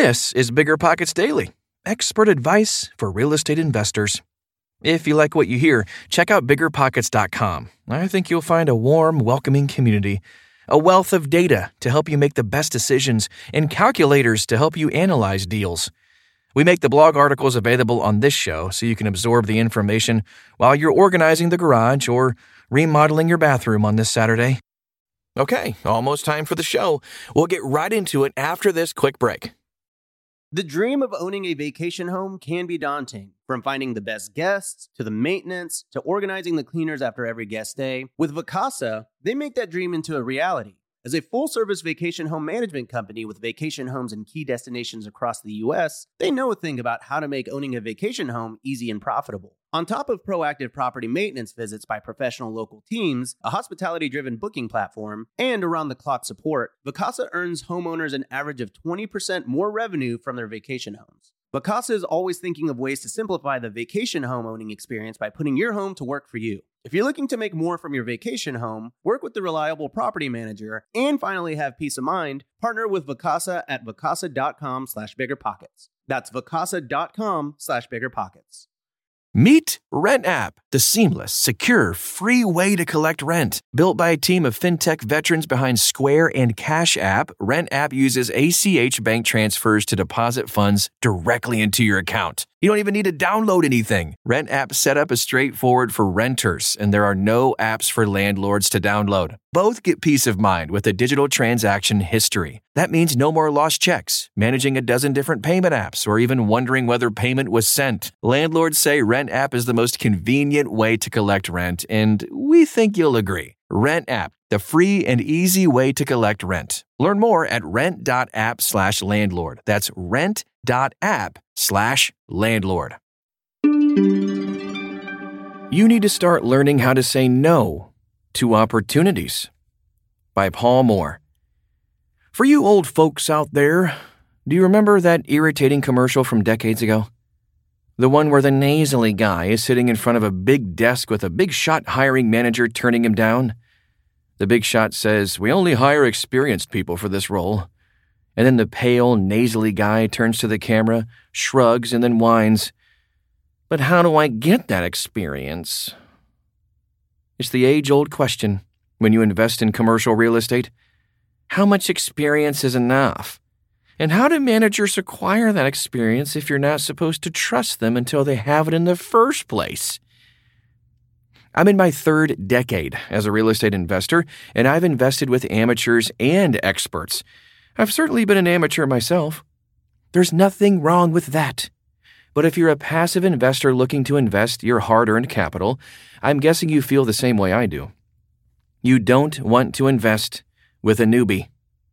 This is Bigger Pockets Daily, expert advice for real estate investors. If you like what you hear, check out biggerpockets.com. I think you'll find a warm, welcoming community, a wealth of data to help you make the best decisions, and calculators to help you analyze deals. We make the blog articles available on this show so you can absorb the information while you're organizing the garage or remodeling your bathroom on this Saturday. Okay, almost time for the show. We'll get right into it after this quick break. The dream of owning a vacation home can be daunting. From finding the best guests, to the maintenance, to organizing the cleaners after every guest day. With Vacasa, they make that dream into a reality. As a full-service vacation home management company with vacation homes in key destinations across the U.S., they know a thing about how to make owning a vacation home easy and profitable. On top of proactive property maintenance visits by professional local teams, a hospitality-driven booking platform, and around-the-clock support, Vacasa earns homeowners an average of 20% more revenue from their vacation homes. Vacasa is always thinking of ways to simplify the vacation home owning experience by putting your home to work for you. If you're looking to make more from your vacation home, work with the reliable property manager, and finally have peace of mind, partner with Vacasa at vacasa.com/biggerpockets. That's vacasa.com/biggerpockets. Meet RentApp, the seamless, secure, free way to collect rent. Built by a team of fintech veterans behind Square and Cash App, RentApp uses ACH bank transfers to deposit funds directly into your account. You don't even need to download anything. RentApp setup is straightforward for renters, and there are no apps for landlords to download. Both get peace of mind with a digital transaction history. That means no more lost checks, managing a dozen different payment apps, or even wondering whether payment was sent. Landlords say RentApp is the most convenient way to collect rent, and we think you'll agree. RentApp, the free and easy way to collect rent. Learn more at rent.app/landlord. That's rent.app/landlord. You need to start learning how to say no to opportunities. By Paul Moore. For you old folks out there, do you remember that irritating commercial from decades ago? The one where the nasally guy is sitting in front of a big desk with a big shot hiring manager turning him down. The big shot says, "We only hire experienced people for this role." And then the pale, nasally guy turns to the camera, shrugs, and then whines, "But how do I get that experience?" It's the age-old question when you invest in commercial real estate. How much experience is enough? And how do managers acquire that experience if you're not supposed to trust them until they have it in the first place? I'm in my third decade as a real estate investor, and I've invested with amateurs and experts. I've certainly been an amateur myself. There's nothing wrong with that. But if you're a passive investor looking to invest your hard-earned capital, I'm guessing you feel the same way I do. You don't want to invest with a newbie.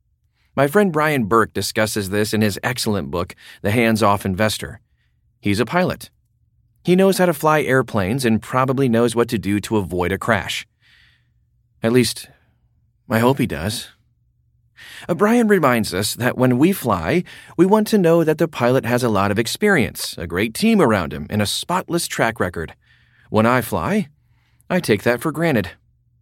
My friend Brian Burke discusses this in his excellent book, The Hands-Off Investor. He's a pilot. He knows how to fly airplanes and probably knows what to do to avoid a crash. At least, I hope he does. Brian reminds us that when we fly, we want to know that the pilot has a lot of experience, a great team around him, and a spotless track record. When I fly, I take that for granted.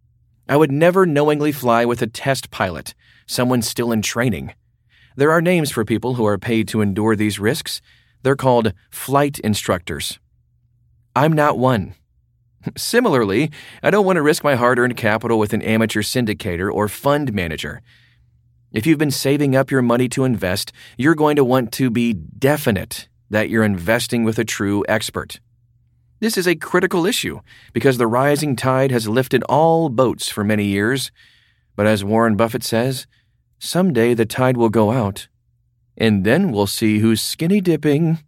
I would never knowingly fly with a test pilot, someone still in training. There are names for people who are paid to endure these risks. They're called flight instructors. I'm not one. Similarly, I don't want to risk my hard-earned capital with an amateur syndicator or fund manager. If you've been saving up your money to invest, you're going to want to be definite that you're investing with a true expert. This is a critical issue because the rising tide has lifted all boats for many years. But as Warren Buffett says, someday the tide will go out, and then we'll see who's skinny dipping.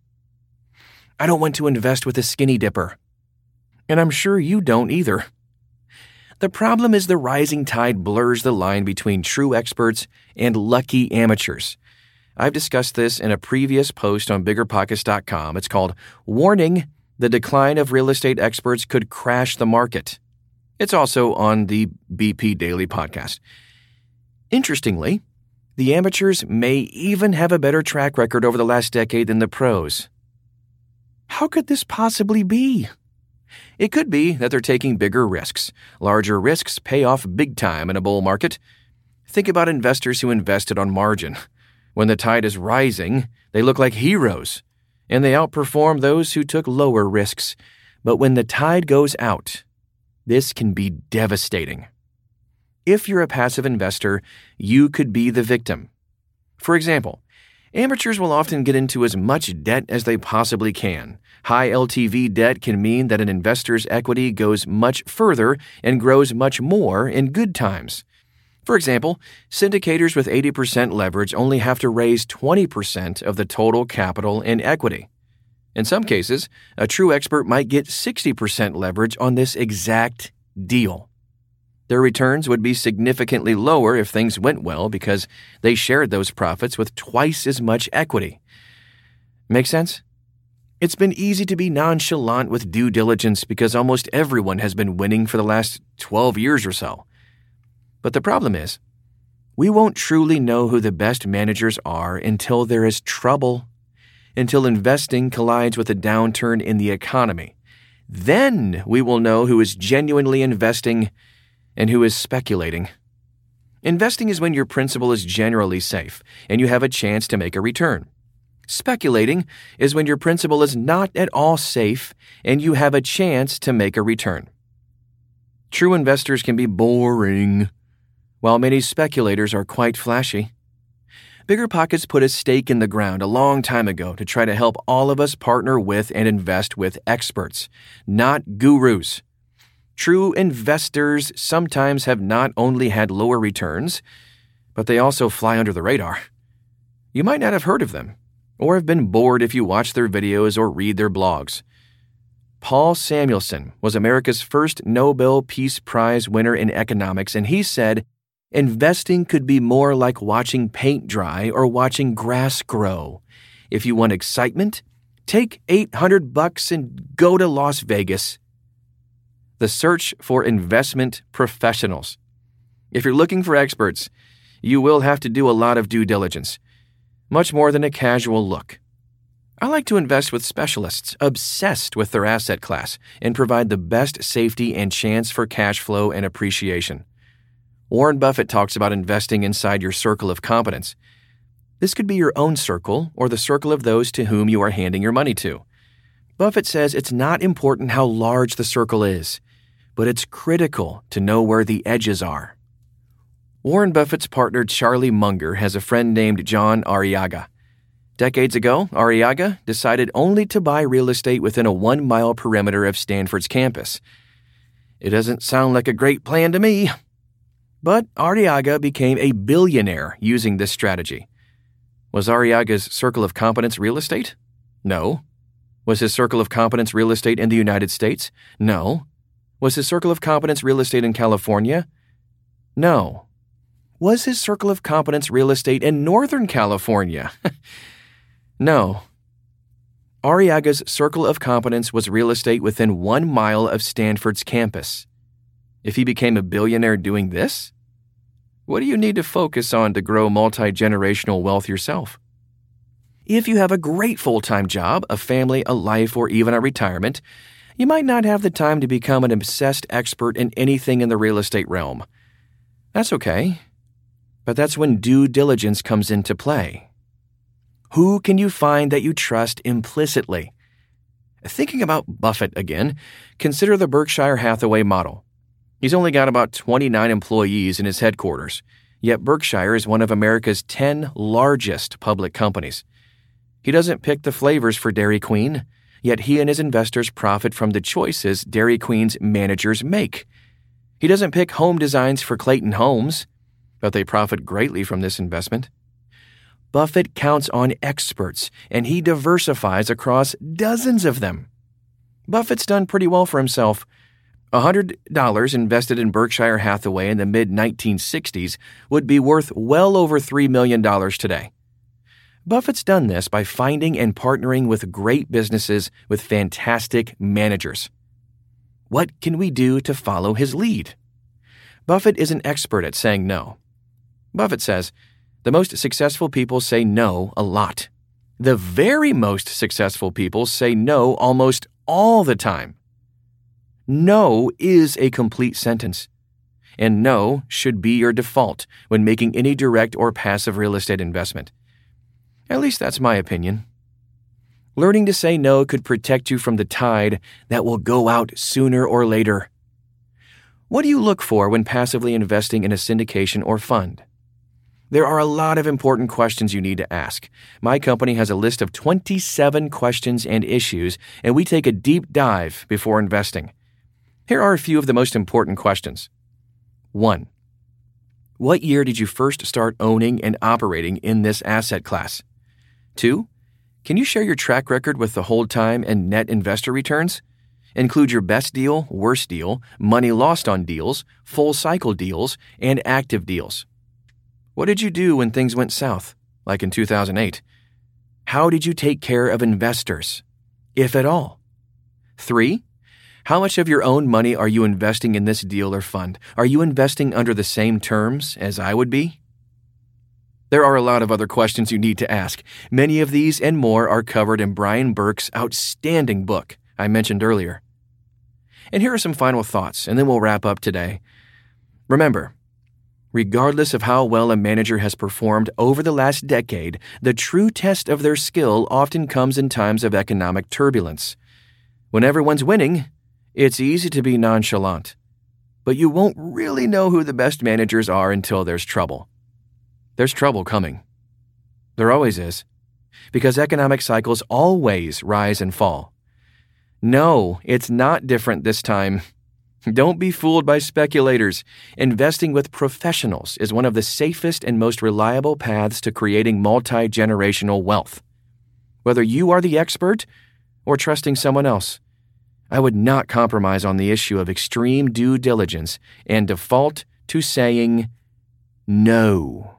I don't want to invest with a skinny dipper. And I'm sure you don't either. The problem is the rising tide blurs the line between true experts and lucky amateurs. I've discussed this in a previous post on biggerpockets.com. It's called Warning, the Decline of Real Estate Experts Could Crash the Market. It's also on the BP Daily podcast. Interestingly, the amateurs may even have a better track record over the last decade than the pros. How could this possibly be? It could be that they're taking bigger risks. Larger risks pay off big time in a bull market. Think about investors who invested on margin. When the tide is rising, they look like heroes, and they outperform those who took lower risks. But when the tide goes out, this can be devastating. If you're a passive investor, you could be the victim. For example, amateurs will often get into as much debt as they possibly can. High LTV debt can mean that an investor's equity goes much further and grows much more in good times. For example, syndicators with 80% leverage only have to raise 20% of the total capital in equity. In some cases, a true expert might get 60% leverage on this exact deal. Their returns would be significantly lower if things went well because they shared those profits with twice as much equity. Make sense? It's been easy to be nonchalant with due diligence because almost everyone has been winning for the last 12 years or so. But the problem is, we won't truly know who the best managers are until there is trouble, until investing collides with a downturn in the economy. Then we will know who is genuinely investing and who is speculating. Investing is when your principal is generally safe and you have a chance to make a return. Speculating is when your principal is not at all safe and you have a chance to make a return. True investors can be boring, while many speculators are quite flashy. BiggerPockets put a stake in the ground a long time ago to try to help all of us partner with and invest with experts, not gurus. True investors sometimes have not only had lower returns, but they also fly under the radar. You might not have heard of them, or have been bored if you watch their videos or read their blogs. Paul Samuelson was America's first Nobel Peace Prize winner in economics, and he said, "Investing could be more like watching paint dry or watching grass grow. If you want excitement, take $800 and go to Las Vegas." The search for investment professionals. If you're looking for experts, you will have to do a lot of due diligence, much more than a casual look. I like to invest with specialists obsessed with their asset class and provide the best safety and chance for cash flow and appreciation. Warren Buffett talks about investing inside your circle of competence. This could be your own circle or the circle of those to whom you are handing your money to. Buffett says it's not important how large the circle is, but it's critical to know where the edges are. Warren Buffett's partner Charlie Munger has a friend named John Arriaga. Decades ago, Arriaga decided only to buy real estate within a 1-mile perimeter of Stanford's campus. It doesn't sound like a great plan to me. But Arriaga became a billionaire using this strategy. Was Arriaga's circle of competence real estate? No. Was his circle of competence real estate in the United States? No. Was his circle of competence real estate in California? No. Was his circle of competence real estate in Northern California? No. Arriaga's circle of competence was real estate within 1 mile of Stanford's campus. If he became a billionaire doing this, what do you need to focus on to grow multi-generational wealth yourself? If you have a great full-time job, a family, a life, or even a retirement, you might not have the time to become an obsessed expert in anything in the real estate realm. That's okay, but that's when due diligence comes into play. Who can you find that you trust implicitly? Thinking about Buffett again, consider the Berkshire Hathaway model. He's only got about 29 employees in his headquarters, yet Berkshire is one of America's 10 largest public companies. He doesn't pick the flavors for Dairy Queen, yet he and his investors profit from the choices Dairy Queen's managers make. He doesn't pick home designs for Clayton Homes, but they profit greatly from this investment. Buffett counts on experts, and he diversifies across dozens of them. Buffett's done pretty well for himself. $100 invested in Berkshire Hathaway in the mid-1960s would be worth well over $3 million today. Buffett's done this by finding and partnering with great businesses with fantastic managers. What can we do to follow his lead? Buffett is an expert at saying no. Buffett says, the most successful people say no a lot. The very most successful people say no almost all the time. No is a complete sentence, and no should be your default when making any direct or passive real estate investment. At least that's my opinion. Learning to say no could protect you from the tide that will go out sooner or later. What do you look for when passively investing in a syndication or fund? There are a lot of important questions you need to ask. My company has a list of 27 questions and issues, and we take a deep dive before investing. Here are a few of the most important questions. 1. What year did you first start owning and operating in this asset class? 2. Can you share your track record with the hold time and net investor returns? Include your best deal, worst deal, money lost on deals, full cycle deals, and active deals. What did you do when things went south, like in 2008? How did you take care of investors, if at all? 3. How much of your own money are you investing in this deal or fund? Are you investing under the same terms as I would be? There are a lot of other questions you need to ask. Many of these and more are covered in Brian Burke's outstanding book I mentioned earlier. And here are some final thoughts, and then we'll wrap up today. Remember, regardless of how well a manager has performed over the last decade, the true test of their skill often comes in times of economic turbulence. When everyone's winning, it's easy to be nonchalant. But you won't really know who the best managers are until there's trouble. There's trouble coming. There always is, because economic cycles always rise and fall. No, it's not different this time. Don't be fooled by speculators. Investing with professionals is one of the safest and most reliable paths to creating multi-generational wealth. Whether you are the expert or trusting someone else, I would not compromise on the issue of extreme due diligence and default to saying no.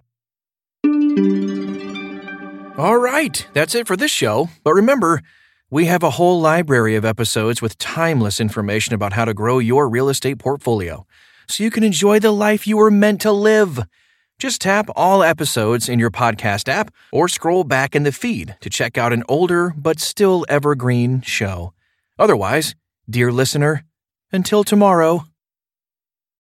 All right, that's it for this show. But remember, we have a whole library of episodes with timeless information about how to grow your real estate portfolio, so you can enjoy the life you were meant to live. Just tap all episodes in your podcast app or scroll back in the feed to check out an older but still evergreen show. Otherwise, dear listener, until tomorrow,